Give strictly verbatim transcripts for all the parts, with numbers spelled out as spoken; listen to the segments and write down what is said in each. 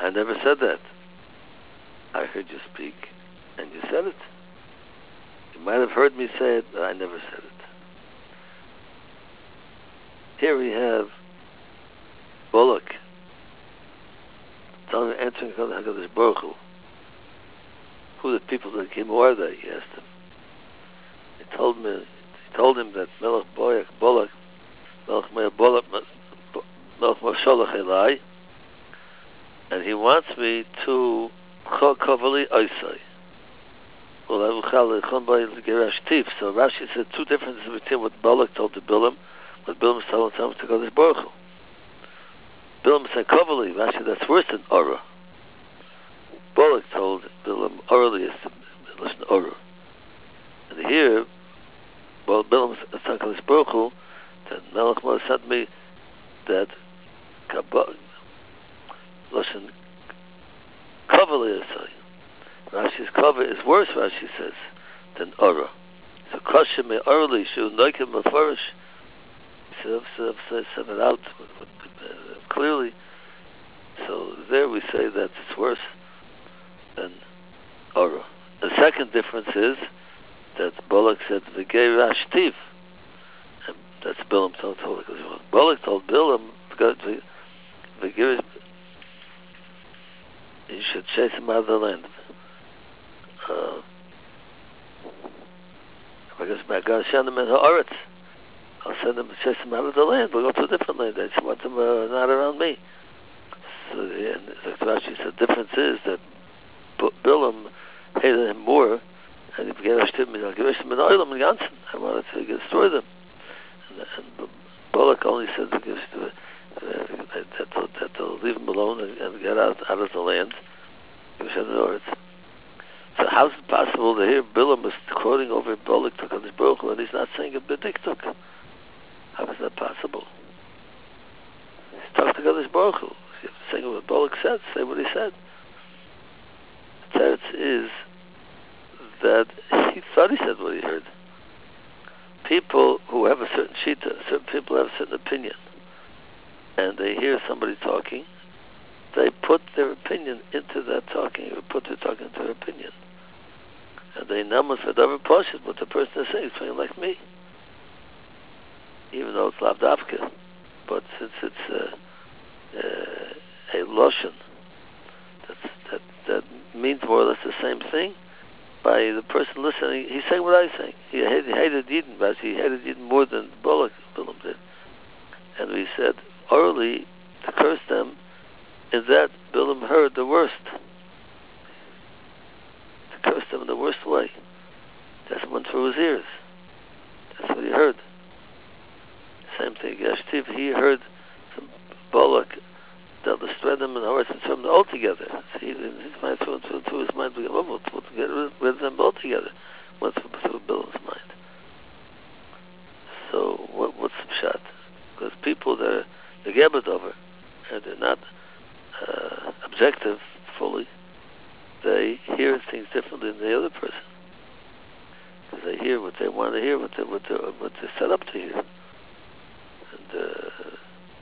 I never said that. I heard you speak, and you said it. You might have heard me say it, but I never said it. Here we have Bullock telling, answering HaKadosh Baruch Hu. Who the people that came, who are they? He asked him. He told me, he told him that Melech Boyak Bullock, Melech Meir Bullock, Melech Mosholach Elai, and he wants me to Chokovali Oisai. So Rashi said two differences between what Balak told to Bilam, what Bilam was telling him to Kodesh Baruch Hu. Bilam said Kovali, Rashi, that's worse than Ora. Balak told Bilam orally is to listen to Ora. And here, well, Bilam said to Kodesh Baruch Hu, that Melech Mo said to me that listen, Kovali is Rashi's cover is worse, Rashi says, than Ora. So Kosher me orally, Shu Noikim Meforish, said it out clearly. So there we say that it's worse than Ora. The second difference is that Bullock said V'gei Rashtiv, and that's Bilam told told Bullock told Bilam V'gei, you should chase him out of the land. Uh, I guess my God send him in Haaretz. I'll send him, chase him out of the land. We'll go to a different land. I just want them uh, not around me. So, and the Rashi said the difference is that Bilam hated him more, and he began to him, I'll give him an oilam and Gansen. I wanted to destroy them. And, and Bullock only said to give, uh, that, they'll, that they'll leave him alone and, and get out, out of the land. So how is it possible to hear Bilam is quoting over Bullock to Kodesh Baruch Hu and he's not saying a B'diktuk? How is that possible? He's talking to Kodesh Baruch Hu. You have to say what Bullock said, say what he said. The teretz is that he thought he said what he heard. People who have a certain shita, certain people have a certain opinion, and they hear somebody talking, they put their opinion into that talking, or put their talking into their opinion. And they namas v'davar poshut what the person is saying, saying like me. Even though it's lavdavka. But since it's uh, uh, a lotion, that's, that, that means more or less the same thing, by the person listening, he's saying what I'm saying. He hated, he hated Eden, but he hated Eden more than Bullock, Bilam did. And we said, orally, to curse them, in that Bilam heard the worst. To curse them in the worst way. That's what went through his ears. That's what he heard. Same thing. Yashtiv, he heard from Bullock, they'll destroy them in the hearts and serve them all together. So he, in his mind, through, through, through his mind, we get over to get rid of them all together. Went through, through Bilam's mind. So, what, what's the shot? Because people that are the Gebet over, and they're not Uh, objective fully, they hear things differently than the other person. Because they hear what they want to hear, what they what they what they're set up to hear. And uh,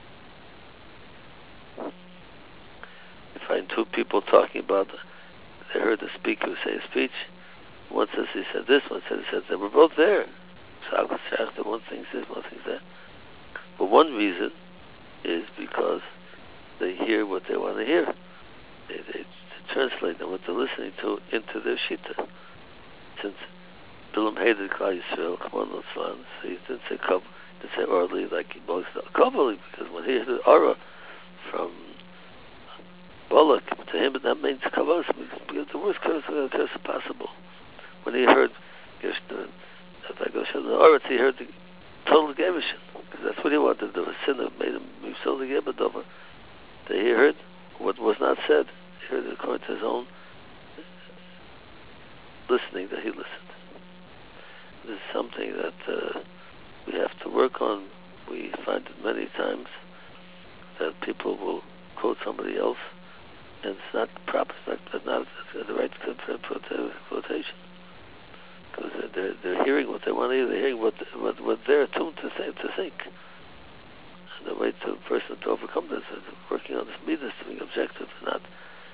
you find two people talking about, they heard the speaker say a speech. One says he said this, one says he said that. We're both there. So one thing says, one thing that. But one reason is because they hear what they want to hear. They, they, they translate them, what they're listening to, into their shita. Since Bilam hated Klal Yisrael, come on, let's learn. So he didn't say Kov, he didn't say orally like he both said Kovali, because when he heard Ora from Bullock, to him that means Kavos, because the worst curse, uh, curse possible. When he heard Gershon, if I go show the Ora, he heard the total Gevishin, because that's what he wanted to do. A sin that made him be so the Gebet over. He heard what was not said. He heard it according to his own listening that he listened. This is something that uh, we have to work on. We find it many times that people will quote somebody else, and it's not proper, it's not, not the right quotation. Because they're, they're hearing what they want to hear, they're hearing what, what, what they're attuned to, say, to think. The way to a person to overcome this is working on this midas, to being objective and not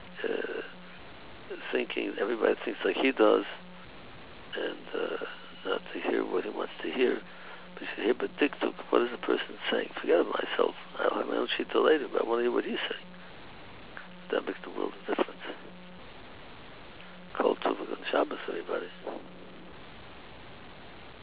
thinking, everybody thinks like he does, and uh, not to hear what he wants to hear. But you should hear B'diktuk, what is the person saying? Forget about myself. I'll have my own shita later, but I want to hear what he's saying. That makes the world of difference. Kol Tov, good Shabbos, everybody.